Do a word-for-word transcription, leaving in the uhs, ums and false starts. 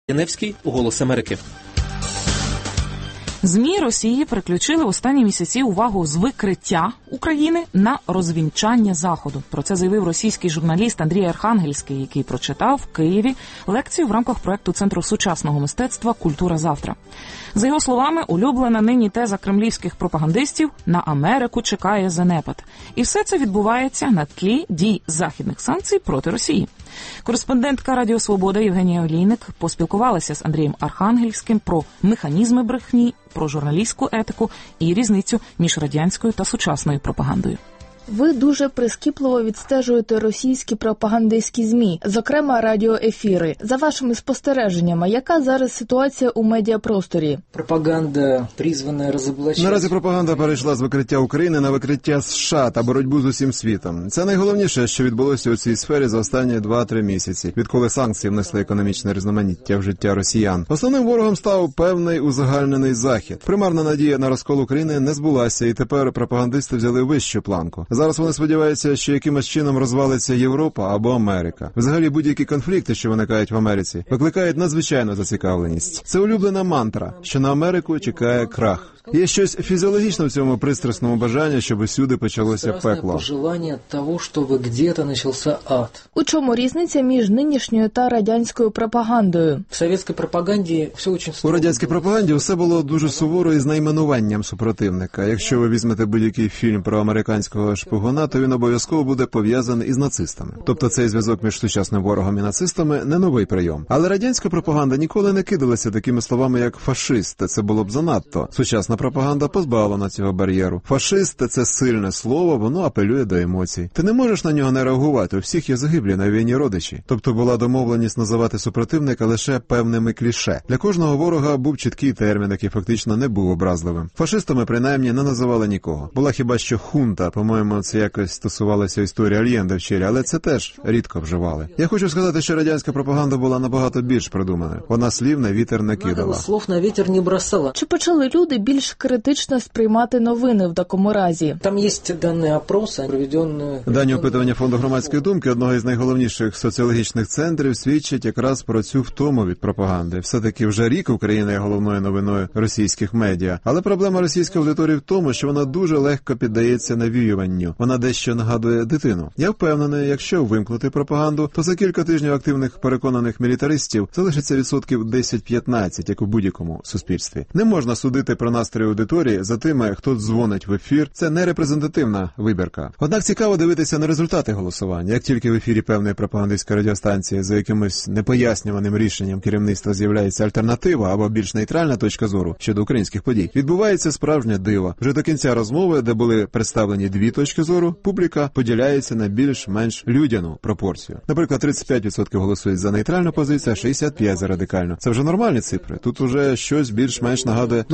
Яневський, «Голос Америки». ЗМІ Росії переключили в останні місяці увагу з викриття України на розвінчання Заходу. Про це заявив російський журналіст Андрій Архангельський, який прочитав в Києві лекцію в рамках проекту Центру сучасного мистецтва «Культура завтра». За його словами, улюблена нині теза кремлівських пропагандистів «на Америку чекає занепад». І все це відбувається на тлі дій західних санкцій проти Росії. Кореспондентка Радіо Свобода Євгенія Олійник поспілкувалася з Андрієм Архангельським про механізми брехні, про журналістську етику і різницю між радянською та сучасною пропагандою. Ви дуже прискіпливо відстежуєте російські пропагандистські ЗМІ, зокрема радіоефіри. За вашими спостереженнями, яка зараз ситуація у медіапросторі? Пропаганда призвана розоблачати... Наразі пропаганда перейшла з викриття України на викриття США та боротьбу з усім світом. Це найголовніше, що відбулося у цій сфері за останні два-три місяці, відколи санкції внесли економічне різноманіття в життя росіян. Основним ворогом став певний узагальнений Захід. Примарна надія на розкол України не збулася, і тепер пропагандисти взяли вищу планку. Зараз вони сподіваються, що якимось чином розвалиться Європа або Америка. Взагалі будь-які конфлікти, що виникають в Америці, викликають надзвичайну зацікавленість. Це улюблена мантра, що на Америку чекає крах. Є щось фізіологічне в цьому пристрасному бажанні, щоб усюди почалося пекло. Бажання того, щоб где-то почався ад. У чому різниця між нинішньою та радянською пропагандою? В совєтській пропаганді все дуже У радянській пропаганді все було дуже суворо і з найменуванням супротивника. Якщо ви візьмете будь-який фільм про американського шпигуна, то він обов'язково буде пов'язаний із нацистами. Тобто цей зв'язок між сучасним ворогом і нацистами не новий прийом. Але радянська пропаганда ніколи не кидалася такими словами, як фашист. Це було б занадто. Сучасна пропаганда позбавлена цього бар'єру. Фашист – це сильне слово, воно апелює до емоцій. Ти не можеш на нього не реагувати, у всіх є загиблі на війні родичі. Тобто була домовленість називати супротивника лише певними кліше. Для кожного ворога був чіткий термін, який фактично не був образливим. Фашистами, принаймні, не називали нікого. Була хіба що хунта, по-моєму, це якось стосувалося історії Альєнде в Чилі, але це теж рідко вживали. Я хочу сказати, що радянська пропаганда була набагато більш продуманою. Вона слів на вітер не кидала. Слов на вітер не бросала. Чи почали люди більш критично сприймати новини в такому разі? Там є дані опроси, проведені... Дані опитування Фонду громадської думки, одного із найголовніших соціологічних центрів, свідчать якраз про цю втому від пропаганди. Все-таки вже рік Україна є головною новиною російських медіа. Але проблема російської аудиторії в тому, що вона дуже легко піддається навіюванню. Вона дещо нагадує дитину. Я впевнений, якщо вимкнути пропаганду, то за кілька тижнів активних переконаних мілітаристів залишиться відсотків десять-п'ятнадцять, як у будь-якому суспільстві. Не можна судити про настрій аудиторії за тими, хто дзвонить в ефір. Це не репрезентативна вибірка. Однак цікаво дивитися на результати голосування. Як тільки в ефірі певної пропагандистської радіостанції за якимось непояснюваним рішенням керівництва з'являється альтернатива або більш нейтральна точка зору щодо українських подій, відбувається справжнє диво. Вже до кінця розмови, де були представлені дві точки зору, публіка поділяється на більш-менш людяну пропорцію. Наприклад, тридцять п'ять відсотків голосують за нейтральну позицію, а шістдесят п'ять відсотків за радикальну. Це вже нормальні цифри. Тут уже щось більш-менш нагадує